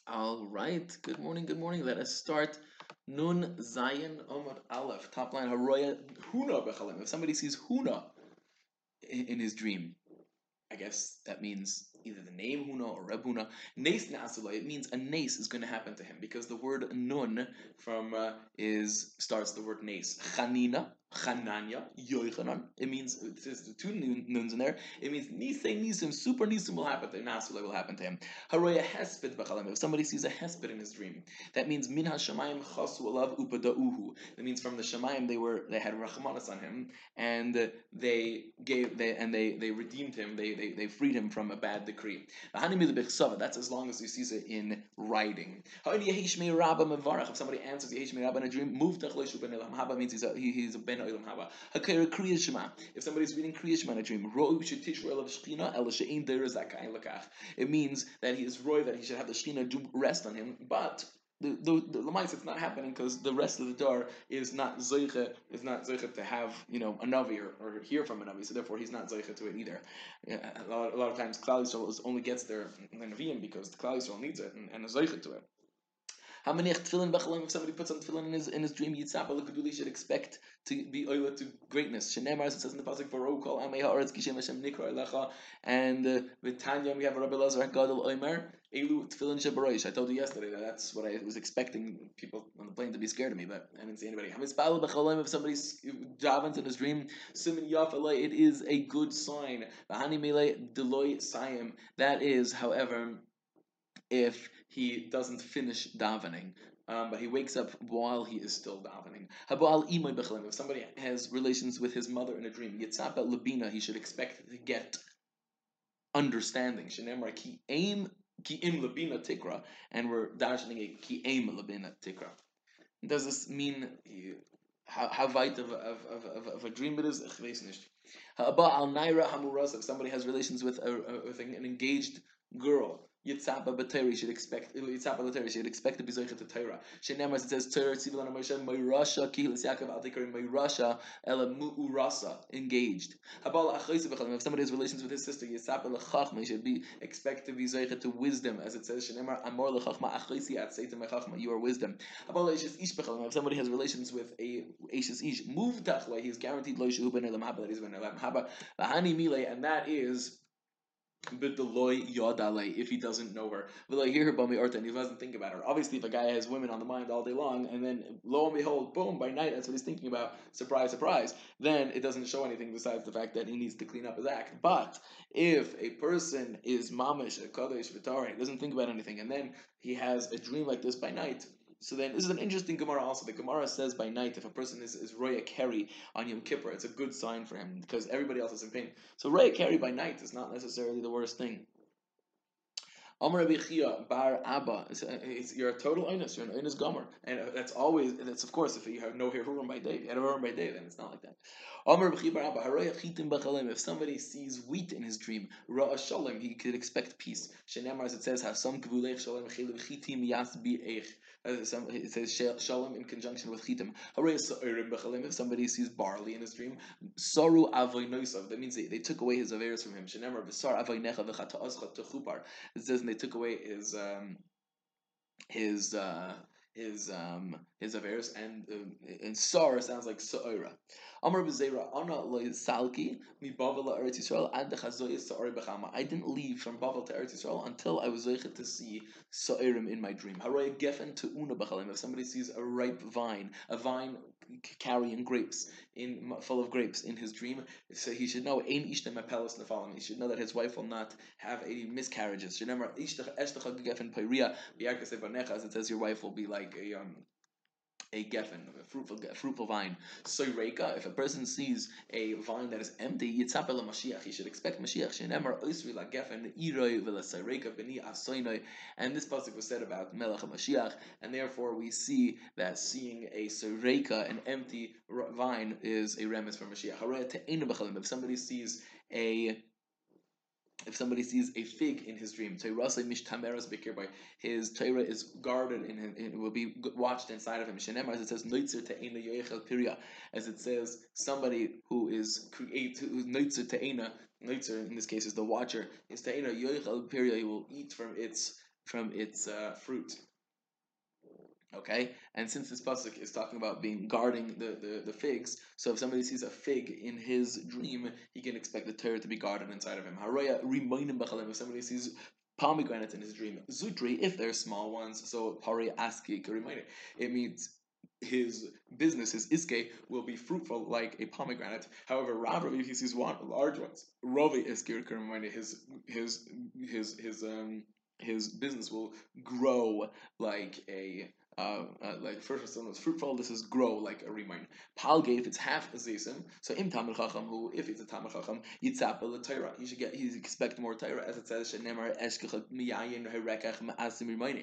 All right. Good morning. Good morning. Let us start. Nun Zayin Omad Aleph. Top line Haroya Huna Bechalim. If somebody sees Huna in his dream, I guess that means either the name Huna or Reb Huna. Nes Nasalai. It means a nes is going to happen to him because the word Nun from is starts the word nes. Chanina, Chananya, Yoichanan. It means there's the two nuns in there. It means nisei nisim, super nisim will happen to him. Nasalai will happen to him. Haroya Hesped Bechalim. If somebody sees a Hesped in his dream, that means Min HaShamayim Chasu Alav Upadauhu. That means from the Shamayim they had Rachmanas on him and they redeemed him. They freed him from a bad decree. That's as long as you see it in writing. If somebody answers Yehish Rabba in a dream, Haba means he's a ben olam haba. If somebody's reading Kriya Shema in a dream, it means that he is roy, that he should have the Shekhinah do rest on him, but the Lamais, it's not happening because the rest of the door is not zeicha to have a navi or hear from a navi, so therefore he's not zeicha to it either. A lot of times Klal Yisrael only gets there in the Nevi'im because the Klal Yisrael needs it and is zeicha to it. How many tefillin b'chalim? If somebody puts on tefillin in his dream, Yitzhak l'keduli should expect to be oila to greatness. Shenemar, as it says in the pasuk, "V'ro kol amei haaretz kishem Hashem nikra elecha," and with Tanya we have Rabbi Lazar Gadol Omer Elu tefillin shebaroish. I told you yesterday that that's what I was expecting people on the plane to be scared of me, but I didn't see anybody. Hamispal b'chalim. If somebody davens in his dream, simin yaf alei, it is a good sign. V'hani melei deloy sayim. That is, however, if he doesn't finish davening, but he wakes up while he is still davening. If somebody has relations with his mother in a dream, Yitzapa Labina, he should expect to get understanding. Shenemar ki aim labina tikra, and we're darshaning a ki aim labina tikra. Does this mean how weit of a dream it is? Ich weiß nicht. Al naira hamuras, if somebody has relations with an engaged girl, Yitzhapa Bateri should expect to be Zoichet to Torah. Shenemas, it says Torah Tzivilana Moshe Moirasha Kihilis Yaakov Al Tikar Moirasha Ela Mu'urasa, engaged. If somebody has relations with his sister, Yitzhapa Lechachma, he should be expect to be Zoichet to wisdom, as it says Shenemar Amor Lechachma Achoisi At Seitem Lechachma, you are wisdom. If somebody has relations with a Eishes Ish, move Tachla, he is guaranteed Lo Shehu Ben Elam Haba, that he's Ben Elam Haba. V'hani Mile, and that is if he doesn't know her. And he doesn't think about her. Obviously, if a guy has women on the mind all day long, and then lo and behold, boom, by night that's what he's thinking about, surprise, surprise, then it doesn't show anything besides the fact that he needs to clean up his act. But if a person is mamish, a kadosh, v'tara, he doesn't think about anything, and then he has a dream like this by night, so then this is an interesting Gemara also. The Gemara says by night, if a person is Roya Keri on Yom Kippur, it's a good sign for him because everybody else is in pain. So Roya Keri by night is not necessarily the worst thing. Amar Rabbi Chia Bar Abba, you're a total onus, you're an onus gomer, and that's of course if you have no Hirurim by day. If you had a Hirurim by day, then it's not like that. Amar Rabbi Chia Bar Abba, Haroya Chitim B'Chalim. If somebody sees wheat in his dream, Ra'a Shalom, he could expect peace. Shenemar, as it says, Hasam Kavulech Shalom Chilim Chitim Yasbi Eich. It says Shalom in conjunction with Chitim. Haroya Sa'irim B'Chalim. If somebody sees barley in his dream, Saru Avoy Noisav. That means they took away his averes from him. Shenemar V'Sar Avoy Necha V'Chata'azcha Techupar. It says, and they took away his his affairs, and Sar sounds like Sa'ira. Amar B'Zeira, Ana Lo Salki mi Bavel Eretz Yisrael ad Chazoyis Sa'ir B'Chama. I didn't leave from Bavel to Eretz Yisrael until I was zeichet to see Sa'irim in my dream. Haroy Gefen Te'una B'Chalim. If somebody sees a ripe vine, a vine carrying grapes full of grapes in his dream, so he should know Ein Ishtem Apelos Nefalim. He should know that his wife will not have any miscarriages. Remember, Ishtach Gefen Peiria B'Yarkasei Banecha, as it says, your wife will be like a geffen, a fruitful vine. Soyreka, if a person sees a vine that is empty, Yitzapel Mashiach, he should expect Mashiach. Shenemar Oisri la geffen Iroi v'la Soyreka b'ni asoinoi. And this pasuk was said about Melech Mashiach, and therefore we see that seeing a Soyreka, an empty vine, is a remez for Mashiach. If somebody sees a fig in his dream, his Torah is guarded and it will be watched inside of him. As it says, as it says, somebody who is who's Noitzer Te'ena, Noitzer in this case is the watcher, is Te'ena Yoichel Piria, he will eat from its fruit. Okay, and since this pasuk is talking about being guarding the figs, so if somebody sees a fig in his dream, he can expect the Torah to be guarded inside of him. Haraya rimoinim b'chalim. If somebody sees pomegranates in his dream, zutri, if they're small ones, so pari aski remind it means his business, his iske, will be fruitful like a pomegranate. However, Rav, if he sees one large ones, Ravi iske remind his business will grow like a like first one was fruitful. This is grow like a remind. Palge if it's half a zesim. So im tamar chacham who if it's a tamar chacham yitzapel the Torah. He should get he expect more Torah as it says shenemar eshkech miyayin herekach ma'asim reminding.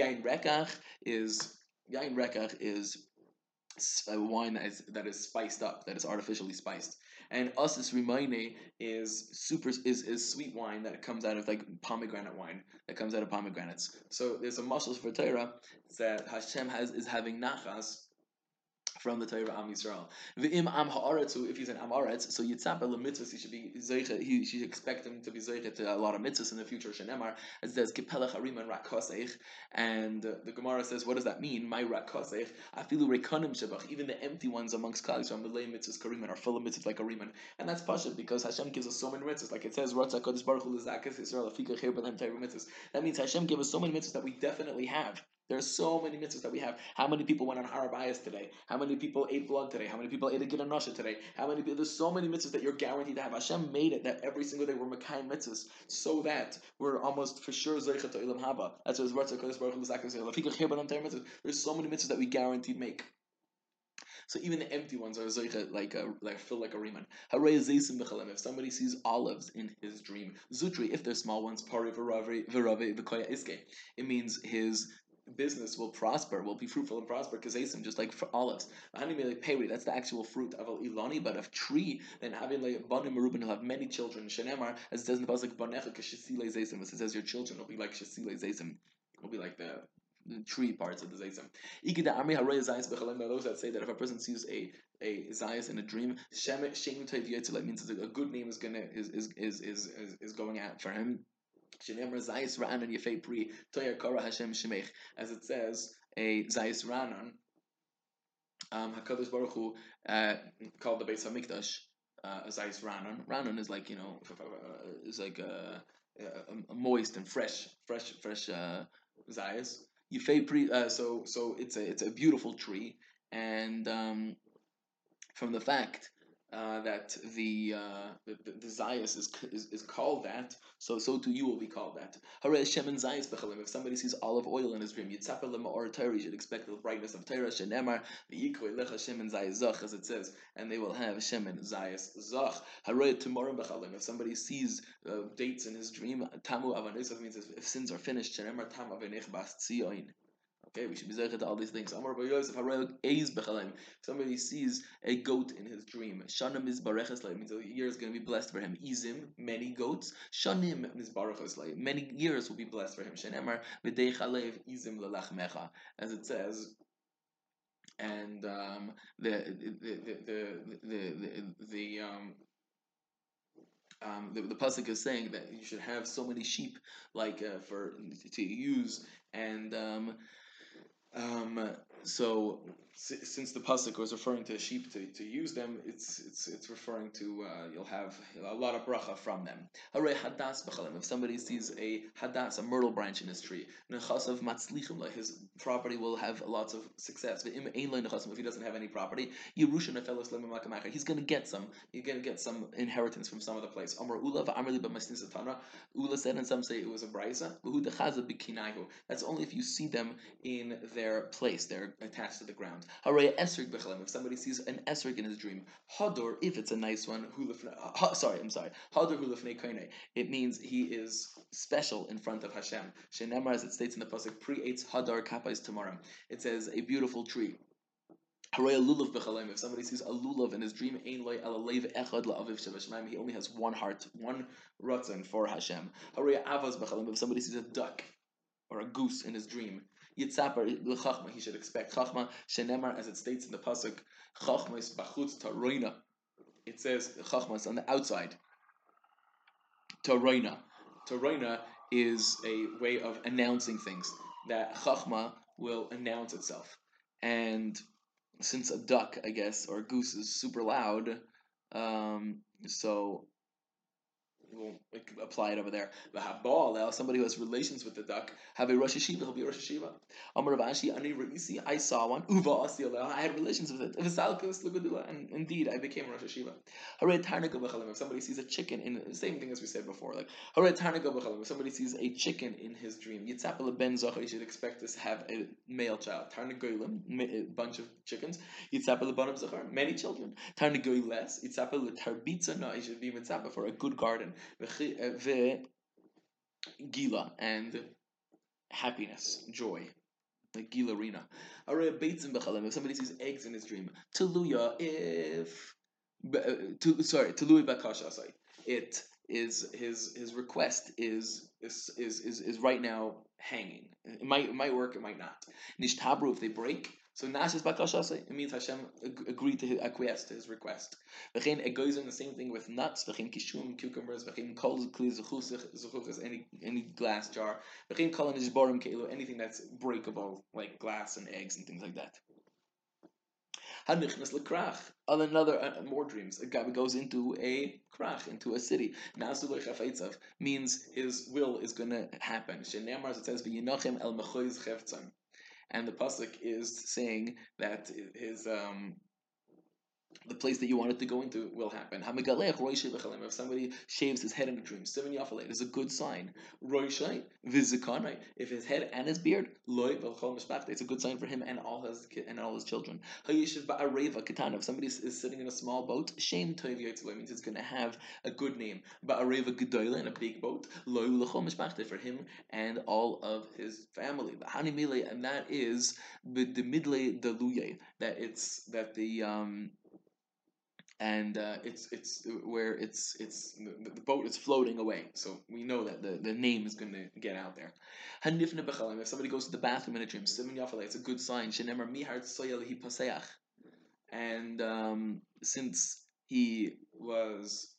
Is yain rekach is a wine that is spiced up, that is artificially spiced. And usus rimaine is sweet wine that comes out of like pomegranate wine that comes out of pomegranates. So there's a muscle for Torah that Hashem is having nachas from the Torah Am Yisrael. V'im Am Haaretz, if he's an Am Haaretz, so Yitzapel mitzvahs, he should be zeicha. He should expect him to be zeicha to a lot of mitzvahs in the future. Shenemar, as there's Kipelech Harim and Rakoseich, and the Gemara says, what does that mean? My Rakoseich, Afilu Rekanim Shabach. Even the empty ones amongst Klal Yisrael, Milei mitzvahs Kariman are full of mitzvahs like Kariman, and that's Pashat because Hashem gives us so many mitzvahs. Like it says, Ratzah Kodesh Baruch Hu Lezakas Yisrael Afika Cher B'Lehem Torah mitzvahs. That means Hashem gives us so many mitzvahs that we definitely have. There's so many mitzvahs that we have. How many people went on Harabayas today? How many people ate blood today? How many people ate a Gid Anasha today? How many people? There's so many mitzvahs that you're guaranteed to have. Hashem made it that every single day we're Mekayim mitzvahs so that we're almost for sure Zeichet to Ilam Haba. That's what Kodesh Baruch Hu mitzvahs. There's so many mitzvahs that we guaranteed make. So even the empty ones are zoicha like feel like a riman. If somebody sees olives in his dream, zutri if they're small ones, pari v'rave v'koya iske. It means his business will prosper, will be fruitful and prosper, kazesim, just like for olives. That's the actual fruit of ilani, but of tree, then having like banim merubin, he'll have many children. Shenemar, as it says in the pasuk, banecha k'shesile zaysim, as it says your children will be like shesile zaysim, will be like the tree parts of the zaysim. Those that say that if a person sees a zayis in a dream, means a good name is going out for him. As it says, a Zayis Ranan, Hakadosh Baruch Hu called the Beis Hamikdash a Zayis Ranan. Ranan is like is like a moist and fresh Zayis. So it's a beautiful tree, and from the fact that the Zayas is called that, so too you will be called that. If somebody sees olive oil in his dream, you should expect the brightness of Torah. Shenemar shemen zayis zach, as it says, and they will have shemen zayis zach. If somebody sees dates in his dream, tamu avanisach means if sins are finished. Shenemar tam avanich bas tzion. Okay, we should be zeichet to all these things. If somebody sees a goat in his dream, shanim mizbareches means a year is going to be blessed for him. Izim, many goats. Shanim mizbareches many years will be blessed for him. Shenemar v'dei chalev izim lelachmecha, as it says. And the pasuk is saying that you should have so many sheep like for to use, and so since the pasuk was referring to sheep to use them, it's referring to you'll have a lot of bracha from them. If somebody sees a hadas, a myrtle branch in his tree, his property will have lots of success. If he doesn't have any property, he's going to get some. He's going to get some inheritance from some other place. Ula said, and some say it was a brisa. That's only if you see them in their place. They're attached to the ground. If somebody sees an esrig in his dream, hador, if it's a nice one, hador hulafnei kainei, it means he is special in front of Hashem. Shenemar, as it states in the pasuk, pre-eitz hadar kapais tamarim. It says a beautiful tree. If somebody sees a lulav in his dream, he only has one heart, one ratzon for Hashem. If somebody sees a duck or a goose in his dream, he should expect chachma. Shenemar, as it states in the pasuk, chachma is bachutz taroina. It says chachma is on the outside. Taroina is a way of announcing things. That chachma will announce itself, and since a duck, I guess, or a goose is super loud, so we'll apply it over there. The Habal, somebody who has relations with the duck, have a Rosh Hashiva, he'll be a Rosh Hashiva. Amar Rav Ashi, Ani Reisi, I saw one. Uva Asiyah, I had relations with it. And indeed, I became a Rosh Hashiva. Hare Tarnago B'chalim, if somebody sees a chicken in the same thing as we said before, like Hare Tarnago B'chalim, if somebody sees a chicken in his dream, Yitzapel Ben Zocher, you should expect to have a male child. Tarnagolim, a bunch of chickens. Yitzapel Banam Zocher, many children. Tarnagoy less. Yitzapel Tarbitza, no, you should be Mitzapel for a good garden. Gila and happiness, joy, like Gila Rina. If somebody sees eggs in his dream, Teluya if Teluya Bakasha, sorry. It is his request is right now hanging. It might work, it might not. Nishtabru if they break. So Nashis Bakashase, it means Hashem agreed to acquiesce to his request. V'chein it goes in the same thing with nuts. V'chein kishum, cucumbers. V'chein kol kli zuchuchas, any glass jar. V'chein kol nishborim keilu, anything that's breakable, like glass and eggs and things like that. Hanichnas lekrach. On another more dreams. A guy goes into a krach, into a city. Nasu lechafaitzav means his will is going to happen. Shenemar, it says v'yinochem el mechoiz cheftzam. And the pasuk is saying that his the place that you wanted to go into will happen. If somebody shaves his head in a dream, is a good sign. If his head and his beard, it's a good sign for him and all his children. If somebody is sitting in a small boat, shame means it's going to have a good name. In a big boat, for him and all of his family. And that is the midlay deluye. That it's where the boat is floating away, so we know that the name is going to get out there. If somebody goes to the bathroom in a dream, it's a good sign. And since he was,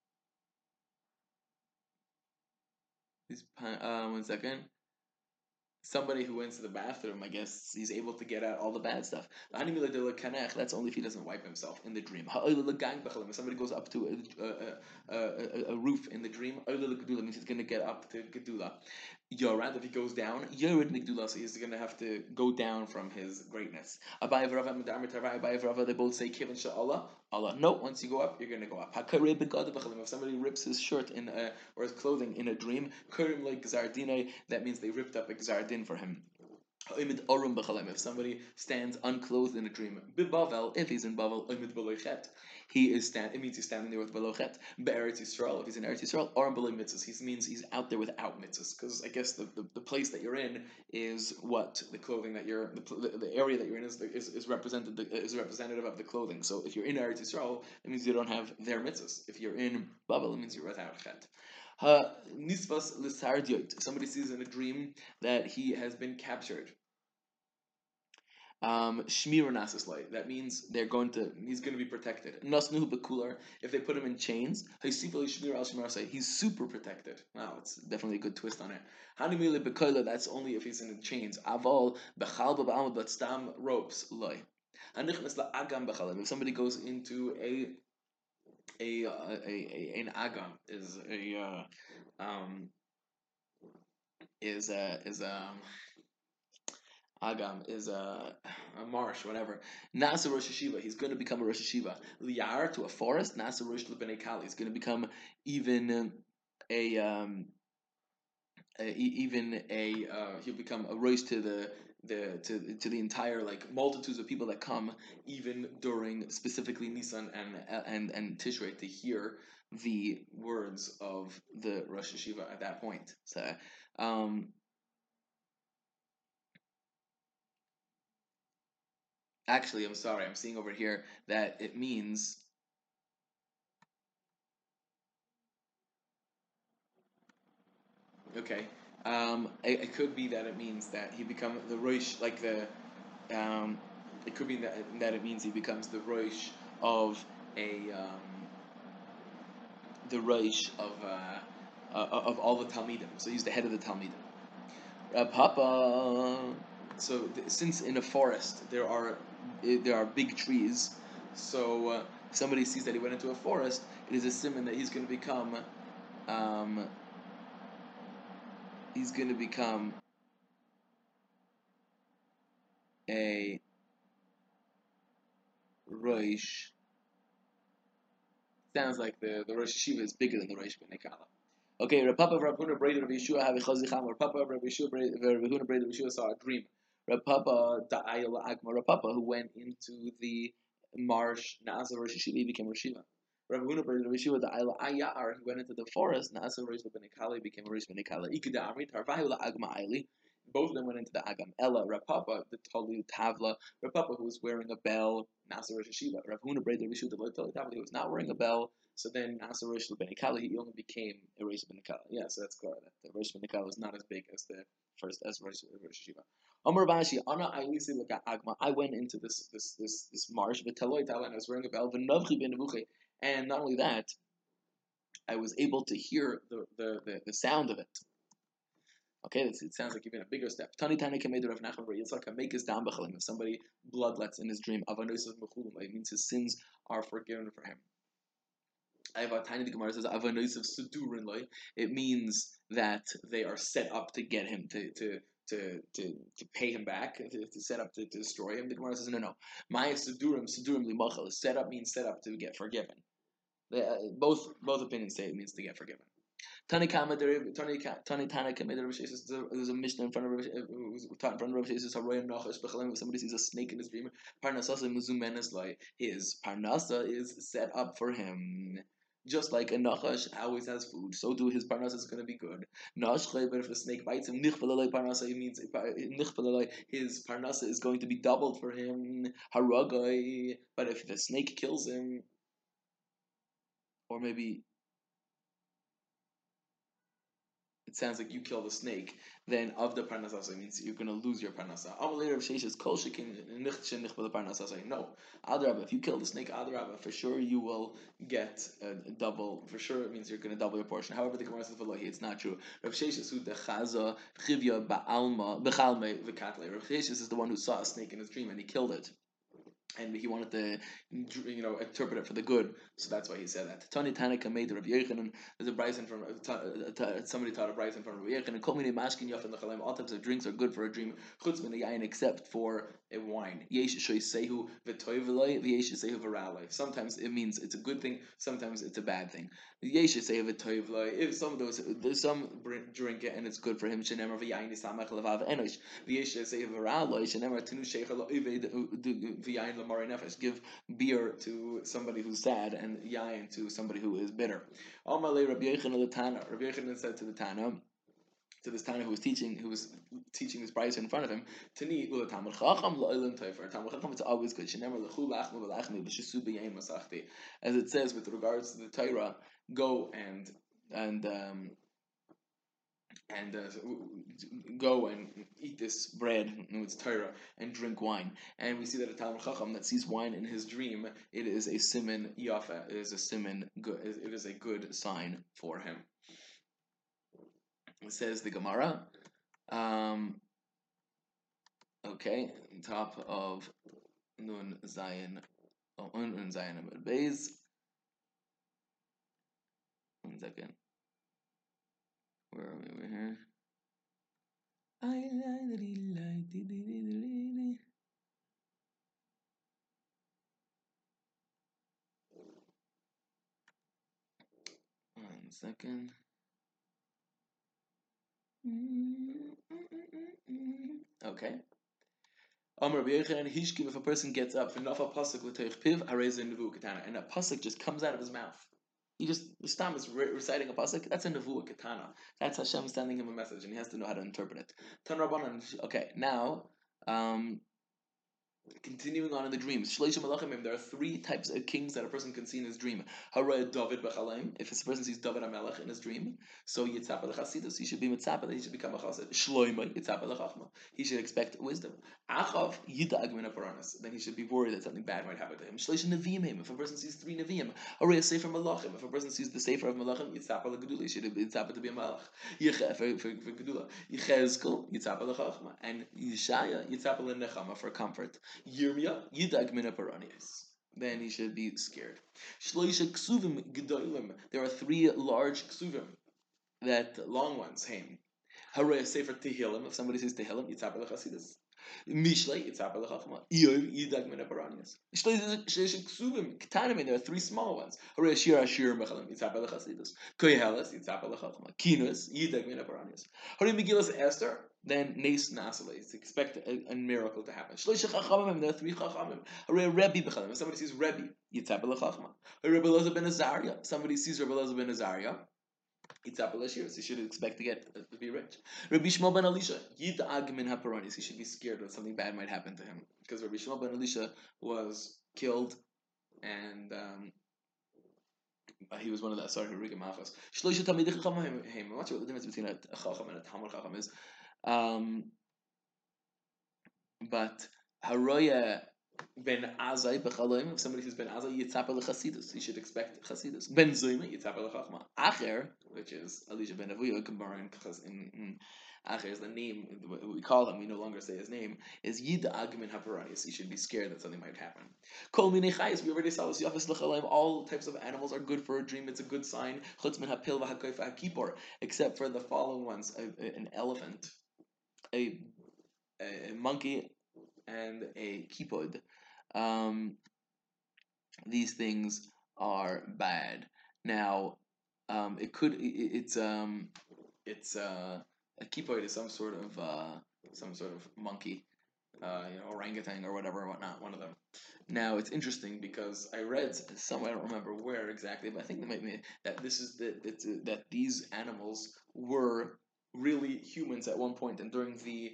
one second. Somebody who went to the bathroom, I guess he's able to get out all the bad stuff. That's only if he doesn't wipe himself in the dream. If somebody goes up to a roof in the dream, means he's going to get up to Gedula. Yorad, if he goes down, Yored Nigdula, so he's going to have to go down from his greatness. Abaye Rava and Abaye Rava, they both say Kivin Sha'Allah. Allah. No, once you go up, you're going to go up. If somebody rips his shirt or his clothing in a dream, Kurim like Gzardine, that means they ripped up a Gzardin for him. If somebody stands unclothed in a dream, if he's in Bavel, it means he's standing there with Belochet. Be'eretz Yisrael, if he's in Eretz Yisrael, or below mitzvahs, he means he's out there without mitzvahs. Because I guess the place that you're in is what the clothing that the area that you're in is representative of the clothing. So if you're in Eretz Yisrael, it means you don't have their mitzvahs. If you're in Bavel, it means you're without Chet. Nisvas l'sardiot. Somebody sees in a dream that he has been captured. Shmir Nasislay. That means he's going to be protected. Nasnuhu Bekular, if they put him in chains, he's super protected. Wow, it's definitely a good twist on it. Hanimile Bekoila, that's only if he's in chains. Aval Bechal Babam, but Stam ropes loy. Hanichnas la Agam Bechalim. If somebody goes into an agam Agam is a marsh, whatever. Nasa Rosh Hashiva, he's going to become a Rosh Hashiva. Liar, to a forest. Nasa Rosh L'Bnei Kali, he's going to become even he'll become a rosh to the entire like multitudes of people that come even during specifically Nisan and Tishrei to hear the words of the Rosh Hashiva at that point. So actually, I'm sorry, I'm seeing over here that it means okay. It could be that it means that he becomes the Rosh, like the. It could be that it means he becomes the Rosh of a the Rosh of of all the Talmidim. So he's the head of the Talmidim. Papa. So since in a forest there are big trees, so somebody sees that he went into a forest, it is a simon that um, he's going to become a Rosh. Sounds like the Rosh Yeshiva is bigger than the Rosh Benekala. Okay, Rapapa of Rabhuna Breda of Yeshua have a chazicham. Rapapa of Rabbi Rabhuna Breda of Yeshua saw a dream. Rapapa da'ayel agma. Rapapa who went into the marsh. Naasa Rosh Yeshiva he became Rosh Yeshiva. Rabhuna Breda of Yeshua da'ayel ayar he went into the forest. Naasa Rosh Benekali became Rosh Benekali. Ikeda Amri Tarvayu agma ayli. Both of them went into the Agam. Ella, Rapapa, the Tolu Tavla, Rapapa, who was wearing a bell, Nasa Rosh Hashiva. Ravuna Breda Rishu, the Tolu Tavla, he was not wearing a bell, so then Nasa Rosh Benikala, he only became a Rosh Benikala. Yeah, so that's clear. That the Rosh Benikala is not as big as the first, as Rosh Hashiva. Amar Bashi, Ana Ailisi Laka Agma, I went into this marsh, Viteloi Tavla, and I was wearing a bell, Venavchi Ben Nevuche, and not only that, I was able to hear the sound of it. Okay, it sounds like even a bigger step. Tani Tani Kamed Rav Nachman Bar Yitzchak make his dam b'chalim. If somebody bloodlets in his dream, avanos of mechulim, it means his sins are forgiven for him. I have a tiny the Gemara says avanos of sudurin loy. It means that they are set up to get him to pay him back, to set up to destroy him. The Gemara says no. My sudurim limachal. Set up means set up to get forgiven. Both opinions say it means to get forgiven. Tanikama, there's a mission in front of Rav Sheshes. If somebody sees a snake in his dream, Parnasasa Muzumenes, like his Parnasa is set up for him. Just like a Nachash always has food, so too his Parnasa is going to be good. But if the snake bites him, Parnasa, it means his Parnasa is going to be doubled for him. Haragai. But if the snake kills him, or maybe it sounds like you kill the snake, then of the parnasa, so it means you're going to lose your parnasa. No, adrabah, if you kill the snake, adrabah, for sure you will get a double. For sure, it means you're going to double your portion. However, the Gemara says it's not true. Rav Sheshes who dechaza chivya ba'alma bechalme v'katle. Rav Sheshes is the one who saw a snake in his dream and he killed it. And he wanted to, interpret it for the good, so that's why he said that. Tani Tanaka made Rav Yechanan. There's a Bryson from somebody taught a Bryson from Rav Yechanan. Kol mini mashkin yafin l'chalim. All types of drinks are good for a dream. Chutz min yayin, except for a wine. Yesh shoysehu v'toyveloi v'yesh sehu v'raloi. Sometimes it means it's a good thing. Sometimes it's a bad thing. Yesh sehu v'toyveloi. If some drink it and it's good for him, shenemar v'yayin isamach levav enosh. V'yesh sehu v'raloi. Shenemar tinu sheicha lo v'yayin. Give beer to somebody who's sad and yayin to somebody who is bitter. Amalei Rabbi Yochanan said to the Tana, to this Tana who was teaching this Bryce in front of him, Tani ula Talmud Chacham la'olam toifer. Talmud Chacham is always good. Shenemar lechu lachnu v'lachnu v'shisu b'yayin masachti. As it says with regards to the Torah, go and go and eat this bread, it's Torah, and drink wine. And we see that a Talmud Chacham that sees wine in his dream, it is a siman yafa, it is a siman good, it is a good sign for him. It says the Gemara, okay, top of Nun Zayin Amud Beis. 1 second. Where are we over here? One second. Okay. If a person gets up, and a pasuk just comes out of his mouth. He just, the stam is reciting a pasuk. That's a nevuah katana. That's Hashem sending him a message, and he has to know how to interpret it. Okay, now, Continuing on in the dreams, Shleisha Malachim, there are three types of kings that a person can see in his dream. Haraya David B'Chalaim, if a person sees David HaMelech in his dream, so Yitzhak L'Chasidus, he should be Mitzapah, he should become a Chassid. Shloimeh, Yitzhak L'Chachma, he should expect wisdom. Achav Yidag Min HaParanas, then he should be worried that something bad might happen to him. Shleisha Neviim, if a person sees three Neviim. Haraya Sefer Malachim, if a person sees the Sefer of Malachim, Yitzhak L'Gedula, he should be Yitzhak to be a Malach. For Gedula, Yechezkel, Yitzhak L'Chachma, and Yeshaya, Yitzhak L'Nechama for comfort. Yirmiyah, Yidag Min HaParanis. Then he should be scared. Shloisha Ksuvim Gedolim. There are three large Ksuvim, that long ones, Haim. Haraya Sefer Tehillim. If somebody says Tehillim, Yitzhak L'Chasidus. Mishlei, Yitzhak L'Chachma. Iyov, Yidag Min HaParanis. Shloisha Ksuvim Ketanim. There are three small oones. Haraya Shir Ashir Mechalim, Yitzhak L'Chasidus. Koheles, Yitzhak L'Chachma. Kinus, Yidag Min HaParanis. Haraya Megillas Esther. Then Nes Nasale, expect a miracle to happen. Shloisha Chachamim, there are three Chachamim. Harei Rebbe B'Chalim, if somebody sees Rebbe, Yitzhak L'Chachma. Harei Rebbe Elazar ben Azariah, somebody sees Rebbe Elazar ben Azariah, Yitzhak L'Shir, so he should expect to be rich. Rabbi Shmuel ben Elisha, Yidag Min HaParanis, he should be scared that something bad might happen to him, because Rabbi Shmuel ben Elisha was killed, and he was one of the Asar Hariga Machos. Shloisha Talmidei Chachamim, I'm not sure what the difference between a Chacham and a Talmud Chacham is. But Haroya ben Azai b'Chaloim, if somebody says ben Azai, Yitzhak L'Chasidus, you should expect Chasidus. Ben Zoyma, Yitzhak L'Chachma. Acher, which is Elisha ben Avuya, Gemara in Acher is the name, we call him, we no longer say his name, is Yidag Min HaParanis. You should be scared that something might happen. Kol Minei Chayis, we already saw this, Yafis L'Chalaim, all types of animals are good for a dream, it's a good sign. Chutz Min HaPil v'HaKoif v'HaKipor, except for the following ones, an elephant, a monkey, and a kipod. These things are bad. Now, a kipod is some sort of monkey, orangutan or whatever, whatnot. One of them. Now it's interesting because I read somewhere, I don't remember where exactly, but I think they might be that this is that these animals were really humans at one point, and during the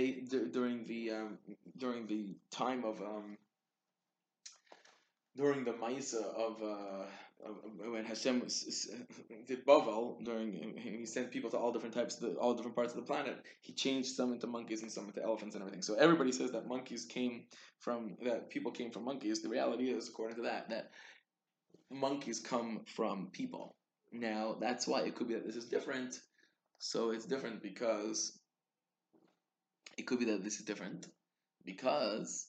time of during the Maisa of when Hashem did Bavel, he sent people to all different parts of the planet. He changed some into monkeys and some into elephants and everything. So everybody says that people came from monkeys. The reality is, according to that monkeys come from people. Now that's why it could be that this is different. So it's different because it could be that this is different because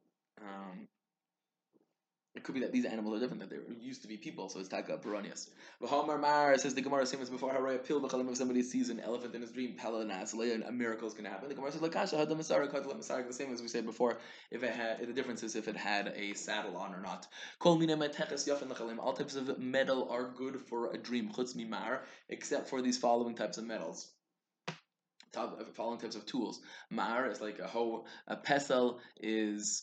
it could be that these animals are different, that they used to be people, so it's taka baronius. V'hamar mar, says the Gemara, same as before, haraya pil b'chalim, if somebody sees an elephant in his dream, palanas, a miracle is going to happen. The Gemara says, lakasha hadam masara, kadla masara, the same as we said before, the difference is if it had a saddle on or not. Kol mina meteches yafin l'chalim, all types of metal are good for a dream, chutz mimar, except for these following types of metals. Following types of tools. Mar is like a hoe. A pestle is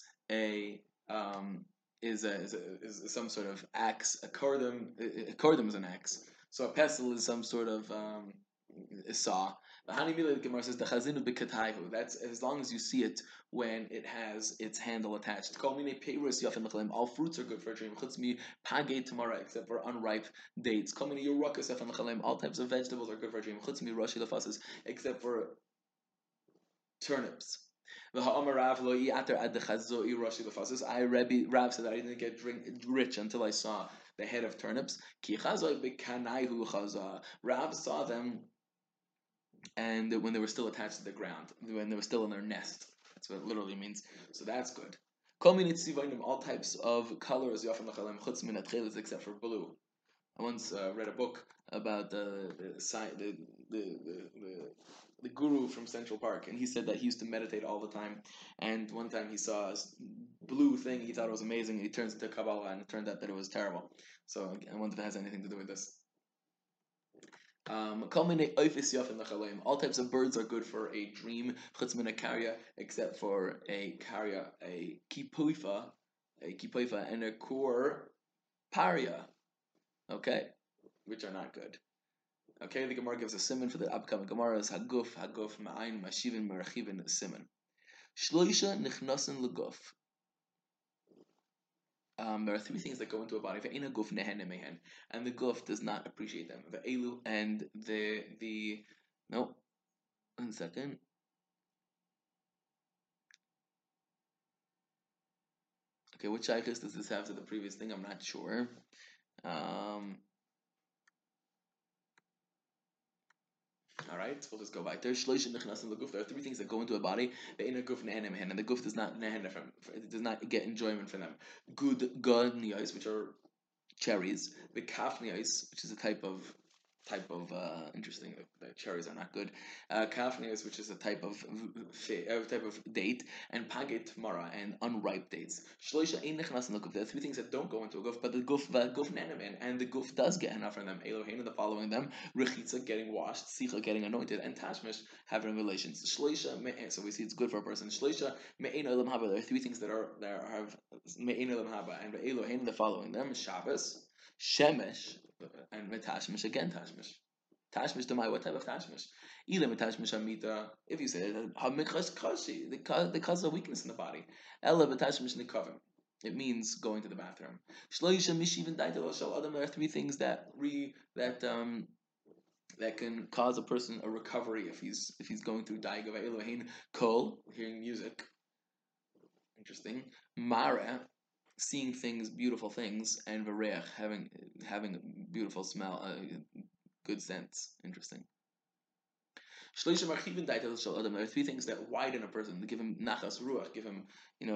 some sort of axe. A cordum is an axe. So a pestle is some sort of a saw. The Hanimila Gemara says the chazinu b'katayhu. That's as long as you see it when it has its handle attached. Kol minei peirus yafin l'chalim. All fruits are good for a dream. Chutz mi pagei tamara, except for unripe dates. Kol minei yurakas yafin l'chalim. All types of vegetables are good for a dream. Chutz mi rashi lefasis, except for turnips. Rav said that I didn't get rich until I saw the head of turnips. Rav saw them, and when they were still attached to the ground, when they were still in their nest. That's what it literally means. So that's good. All types of colors, except for blue. I once read a book about the guru from Central Park, and he said that he used to meditate all the time. And one time he saw a blue thing, he thought it was amazing, and he turns into Kabbalah, and it turned out that it was terrible. So I wonder if it has anything to do with this. All types of birds are good for a dream, except for a karya, a kipoifa, and a kur paria. Okay, which are not good. Okay, the Gemara gives a siman for the upcoming Gemara is haguf ma'ayin mashivin merachivin siman. Shloisha nichnasin leguf. There are three things that go into a body. Ve'ena guf nehen mehen, and the guf does not appreciate them. Ve'elu, and the no, 1 second. Okay, which shaykhis does this have to the previous thing? I'm not sure. Um, all right, we'll just go back there. Shloisha nichnas the guf. There are three things that go into a body. Ve'ena guf nehen mehen, and the guf does not nehen from. It does not get enjoyment from them. Good godniyos, which are cherries. The kafnios, which is a interesting. The cherries are not good. Kafnios, which is a type of date, and pagit mara and unripe dates. Shloisha ein nechnas in the guf. There are three things that don't go into a guf, but the guf nenemen, and the guf does get enough from them. Eloheinu, the following them, rechitza getting washed, sicha getting anointed, and tashmish having relations. Shloisha so we see it's good for a person. Shloisha me'ein olam haba. There are three things that have me'ein olam haba, and Eloheinu, the following them, Shabbos, Shemesh, and Tashmish again, Tashmish. Tashmish to my what type of Tashmish? Either Tashmish Amita, if you say Hamichash Kashi, the cause of weakness in the body. Ella Tashmish Nikavim. It means going to the bathroom. Shloisha Mishiv and Shal Adam. There are three things that can cause a person a recovery if he's going through Daigav Elohein Kol, hearing music. Interesting. Mara, seeing things, beautiful things, and Vareach, having a beautiful smell, good sense. Interesting. There are three things that widen a person, give him nachas ruach, give him,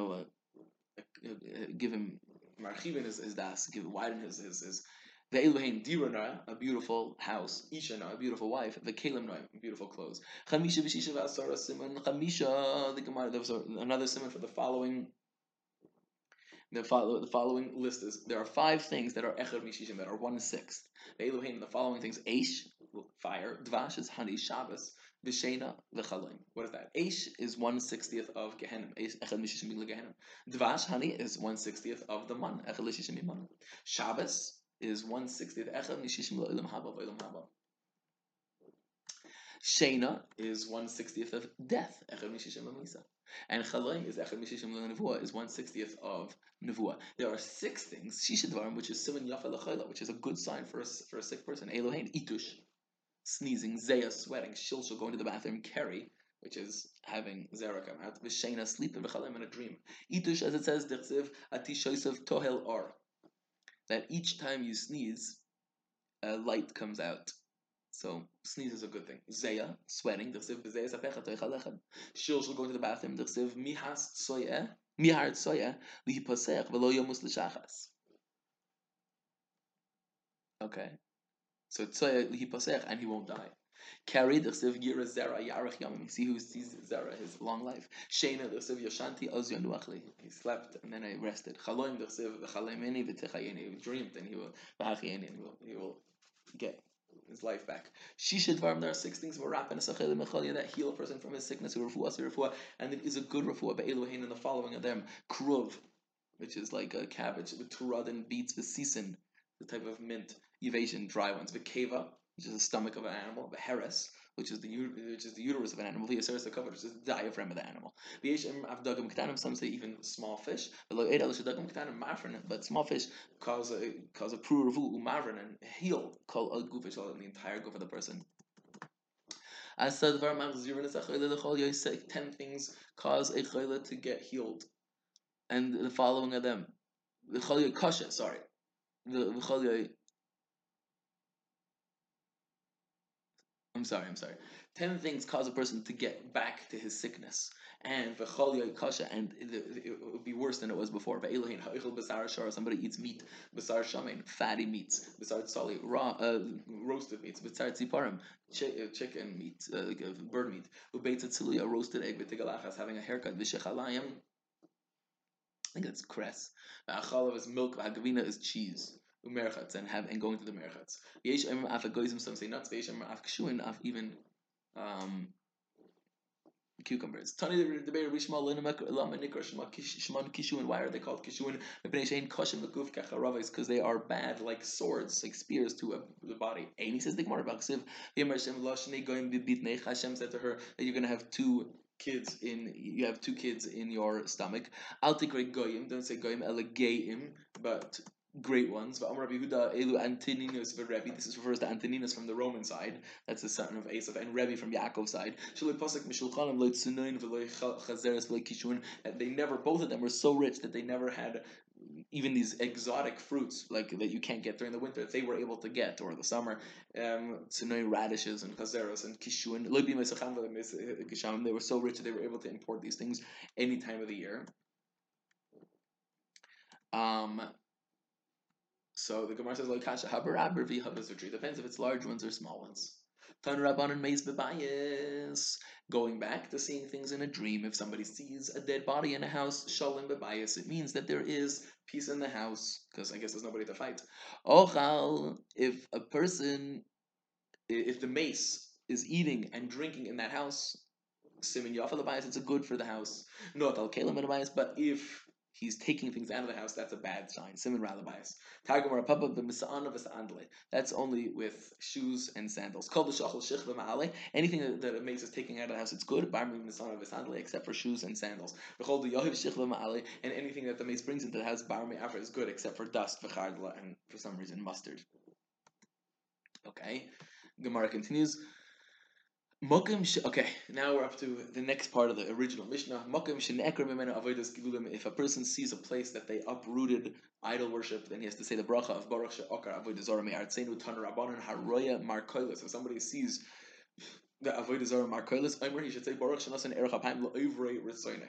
give him marchivin his das, widen his the Elohein dirana, a beautiful house, Ishana, a beautiful wife, the Kalim beautiful clothes. Chamisha v'shisha v'asara simon, Chamisha, the Gemara, there was another simon for the following. The following list is there are 5 things that are echad mishishim that are 1/6. The Elohim, the following things: Eish, fire; Dvash is honey; Shabbos, V'shena, v'chalim. What is that? Eish is 1/60th of Gehenim. Eish echad mishishim b'gla Gehenim. Dvash, honey, is 1/60th of the man. Echad mishishim b'man. Shabbos is 1/60th echad mishishim l'olam haba v'olam haba. Shena is 1/60th of death. Echad mishishim l'misa. And Chalaim is Echad Mishishim Nevuah is 1/60th of Nevuah. There are 6 things, Shishadvarim, which is Siman Yafa L'chayla, which is a good sign for a sick person. Elohein, Itush, sneezing; Zeya, sweating; Shilshal, going to the bathroom; Keri, which is having Zera come out; V'Shena, sleeping; V'Chalaim, in a dream. Itush, as it says, Dechsev, Atishoisav Tohel Or, that each time you sneeze, a light comes out. So sneeze is a good thing. Zeya, sweating. Shil shall go into the bathroom. Mihar tsoye lihipasech v'lo yomus l'shachas. Okay. So tsoye lihipasech, and he won't die. Carry d'chsev yira zera yarach yamim. See who sees zera, his long life. Shena d'chsev yoshanti oz yanuachli. He slept and then I rested. Chaloim d'chsev v'chalemeni v'techayeni. He dreamed and he will get his life back. Shisha dvarim, there are 6 things that heal a person from his sickness, and it is a good refuah. But Elohein, and the following of them: Kruv, which is like a cabbage, with turad and beets, with sisin, the type of mint, evasion, dry ones; Keva, which is the stomach of an animal; Heres, which is the uterus of an animal; which is the diaphragm of the animal. Some say even small fish. But small fish cause a pruruvu umavrin and heal call a goofish the entire goof of the person. As said, 10 things cause a chayla to get healed, and the following of them: the chalya kasha. Sorry, the chalya. I'm sorry. 10 things cause a person to get back to his sickness. And v'chol kasha, and it would be worse than it was before. Ve'elohin ha'echel basar shara, somebody eats meat, basar shamein, fatty meats, basar tzali, raw, roasted meats, basar tziparim, chicken meat, like bird meat, ubeitza tziluya, roasted egg, v'tigalachas, having a haircut, v'shechalayim, I think it's cress. V'achalav is milk, v'hagavina is cheese. Umerchatz, and going to the merchatz. Yesh emim af egoism, some say nuts. Yesh emim af kshuin, af even cucumbers. Tani the Beir Rishma Lama Nikra Shman Kishuin. Why are they called Kishuin? Because they are bad like swords, like spears to the body. And he says the Gemara Baksiv, Hashem said to her that you're going to have 2 you have two kids in your stomach. Al tikre goyim, don't say goyim, elegeim, but great ones. But Amar Rabbi Yehuda elu Antoninus v'Rebbe. This refers to Antoninus from the Roman side. That's the son of Esav, and Rebbe from Yaakov's side. Shaloi pasuk mishulchanim lo tzunoin v'lo chazeres v'lo kishun. They never, both of them were so rich that they never had even these exotic fruits like that you can't get during the winter that they were able to get or the summer. Tsunoi radishes and chazeros and kishun. They were so rich that they were able to import these things any time of the year. So the Gemara says like kasha habaraber v'habazutri. Depends if it's large ones or small ones. Tan Rabbanan Meis Bebayis. Going back to seeing things in a dream, if somebody sees a dead body in a house, Shalom Bebayis, it means that there is peace in the house, because I guess there's nobody to fight. Ochal, if the mace is eating and drinking in that house, Simin Yafa Bebayis, it's a good for the house. Not Al Kalim Bebayis, but if he's taking things out of the house, that's a bad sign. Simon Ralabayas. Targumar Papa b'misa'ana v'sa'andle. That's only with shoes and sandals. Kol b'shachol shich v'ma'ale. Anything that makes us taking out of the house, it's good. Bar misa'ana v'sa'andle, except for shoes and sandals. V'chol b'yohiv shich v'ma'ale. And anything that the mace brings into the house, bar me'afra, is good, except for dust, v'chardla, and for some reason mustard. Okay. Gemara continues. Okay, now we're up to the next part of the original Mishnah. If a person sees a place that they uprooted idol worship, then he has to say the bracha of Baruch She'okar Avodah Zarah Me'artzeinu Taner Rabbanan Haroya Markoilis. If somebody sees the Avodah Zarah Markoilis, he should say Baruch She'nasan Erech HaPayim Lo'Ivrei Ritzoynei.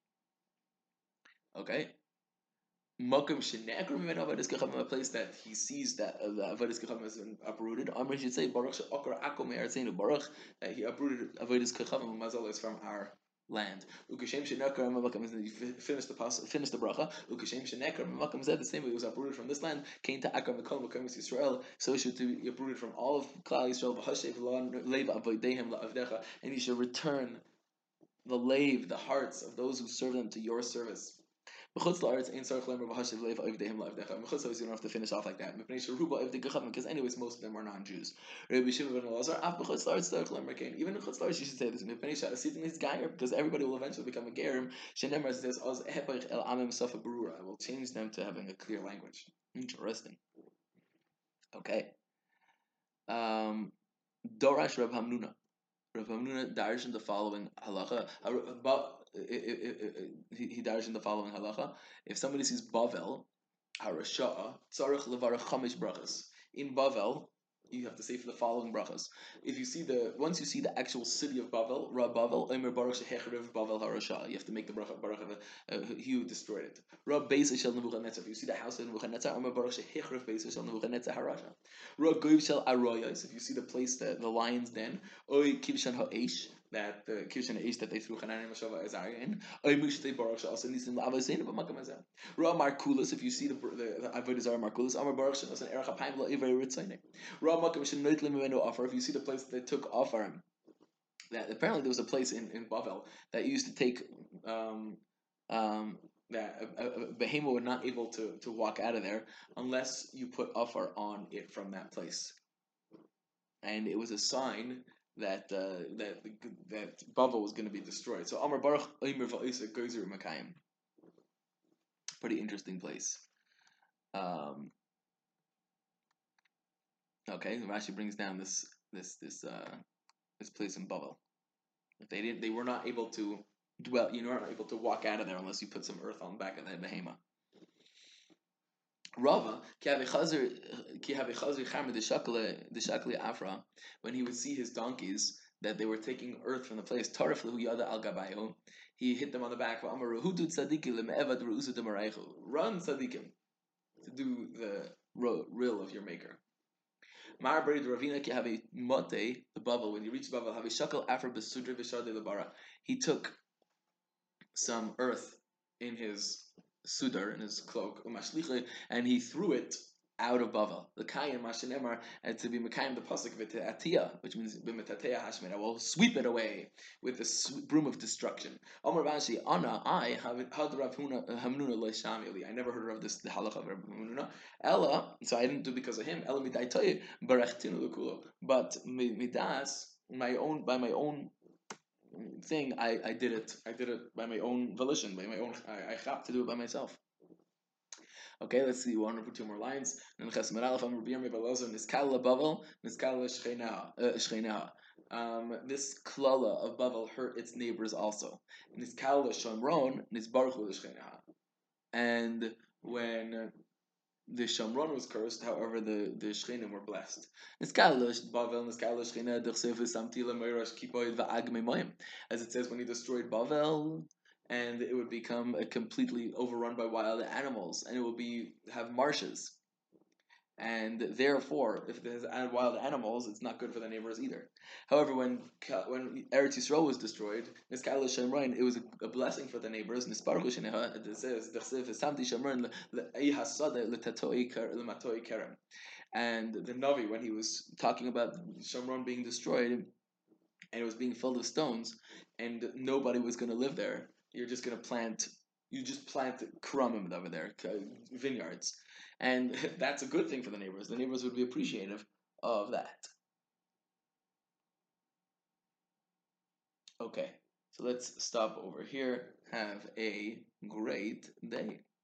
Okay. Makom shenekar mimenu avodas kechavim, a place that he sees that the avodas kechavim has been uprooted. Amr should say Baruch she'okar akom me'artzeinu Baruch, that he uprooted avodas kechavim mazal is from our land. Ukashem shenekar makom, you finish the bracha. Ukashem shenekar makom zed, the same way it was uprooted from this land. Came to akar mekol makom Yisrael, so it should be uprooted from all of Klal Yisrael. V'hashev leiv avodehem la'avdecha, and you should return the lave, the hearts of those who serve them to your service. Because you don't have to finish off like that. Because anyways, most of them are non-Jews. Even in Chutzlar, you should say this. Because everybody will eventually become a Gerim. Shenemar says, I will change them to having a clear language. Interesting. Okay. Dorash Rav Hamnuna. Rav Hamnuna darshan the following halacha. He darshan the following halacha. If somebody sees Bavel, harasha'a, tzarich levarach chamish brachas. In Bavel, you have to say for the following brachas. Once you see the actual city of Bavel, Ra Bavel, Omer Baruch Shehechrev Bavel Harasha. You have to make the bracha he who destroyed it. Ra Beis Shel Nebuchadnezzar. If you see the house of Nebuchadnezzar, Omer Baruch Shehechrev Beis Shel Nebuchadnezzar Harasha. Ra Goiv Shel Aroyas. If you see the place, the lion's den, Oy Kivshan Ha'esh, that the Kivshan Ha'esh that they threw Hanan Mashava Azariah in, Oy Mushtei Baruch Shel Asen Nisim La'avaseinu B'makam Hazeh. Ra Markulas. If you see the Avodah Zarah Markulas, Omer Baruch Shel Asen Erech HaPayim La'ivei Ritzaynei. If you see the place that they took Afarim, that apparently there was a place in Bavel that used to take that a behemoth were not able to walk out of there unless you put Afar on it from that place, and it was a sign that that Bavel was going to be destroyed. So Amar Baruch Omer Va'isa Gozer Makayim. Pretty interesting place. Okay, Rashi brings down this place in Bavel. They were not able to dwell. You weren't able to walk out of there unless you put some earth on the back of that behemoth. Rava ki havichazer charme the shakli afra, when he would see his donkeys that they were taking earth from the place. Tarif lehu yada al gabayu. He hit them on the back. Run tzadikim to do the will of your maker. Marbari the Ravina ki have a mote, the Bavel. When you reach Bavel, have a shakal afra besudre v'shade lebara. He took some earth in his sudar, in his cloak, and he threw it out of Bavel. The kayan mashenemar, and to be mekayim the pasuk v'te'atiyah, which means b'metateya hashmin. I will sweep it away with the broom of destruction. Amar Rashi, Ana, I have had Rav Hamnuna lo'ishamili. I never heard of this the halacha of Rav Hamnuna. Ella, so I didn't do because of him. Ella midaitoy barechtinu l'kulo. But midas, by my own thing, I did it. I did it by my own volition, by my own. I have to do it by myself. Okay, let's see. We want to put two more lines. This klala of Bavel hurt its neighbors also. Niskala Shomron, Nisbarchu l'shchenaha. And when the Shamron was cursed, however, the Shchenim were blessed. As it says, when he destroyed Bavel, and it would become a completely overrun by wild animals, and it will have marshes. And therefore, if there's wild animals, it's not good for the neighbors either. However, when Eretz Yisrael was destroyed, it was a blessing for the neighbors. It says, and the Navi, when he was talking about Shomron being destroyed, and it was being filled with stones, and nobody was going to live there, you just plant krumim over there, vineyards. And that's a good thing for the neighbors. The neighbors would be appreciative of that. Okay, so let's stop over here. Have a great day.